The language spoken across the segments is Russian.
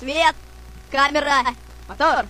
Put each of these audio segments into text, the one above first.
Свет, камера, мотор.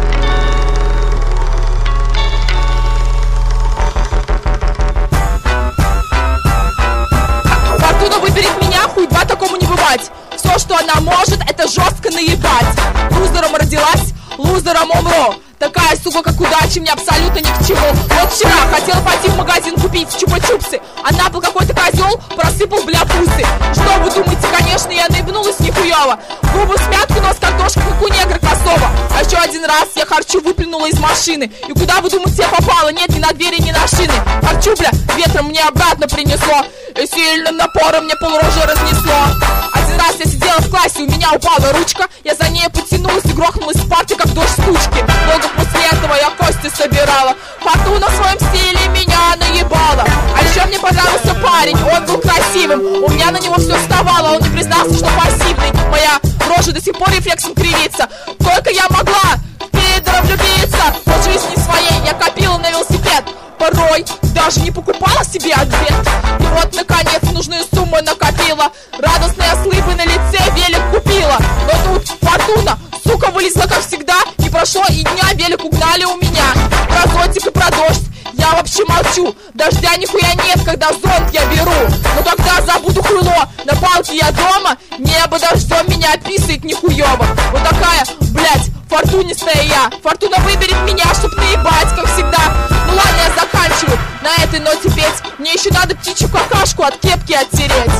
Фортуна выберет меня, хуйба такому не бывать. Все, что она может, это жестко наебать. Лузером родилась, лузером умру. Такая, сука, как удача, мне абсолютно ни к чему. Вот вчера хотела пойти в магазин купить чупа-чупсы, а на пол какой-то козел просыпал, бля, пусы. Что вы думаете, конечно, я наебнулась нихуево. Губы смятку, нос картошка, как у негра косого. А еще один раз я харчу выплюнула из машины. И куда, вы думаете, я попала? Нет, ни на двери, ни на шины. Харчу, бля, ветром мне обратно принесло. И сильным напором мне полрожи разнесло. Один раз я сидела в классе, у меня упала ручка. Я за ней потянулась и грохнулась в парте, как дождь стучки. Долго после этого я кости собирала. Фортуна в своем стиле меня наебала. А еще мне понравился парень, он был красивым. У меня на него все вставало, он не признался, что пассивный. Моя рожа до сих пор рефлексом кривится. Только я могла в пидора влюбиться. По жизни своей я копила на велосипед. Порой даже не покупала себе ответ. И вот наконец нужные суммы накопила. Радостная с улыбкой на лице велик купила. Но тут фортуна, сука, вылезла как всегда. Не прошло и дня, велик угнали у меня. Про зонтик и про дождь я вообще молчу. Дождя нихуя нет, когда зонт я беру. Но когда забуду хуйло, на палке я дома, небо дождем меня описывает нихуёво. Вот такая, блять, фортунистая я. Фортуна выберет меня, чтоб наебать, как всегда. Ну ладно, я заканчиваю на этой ноте петь. Мне еще надо птичью какашку от кепки оттереть.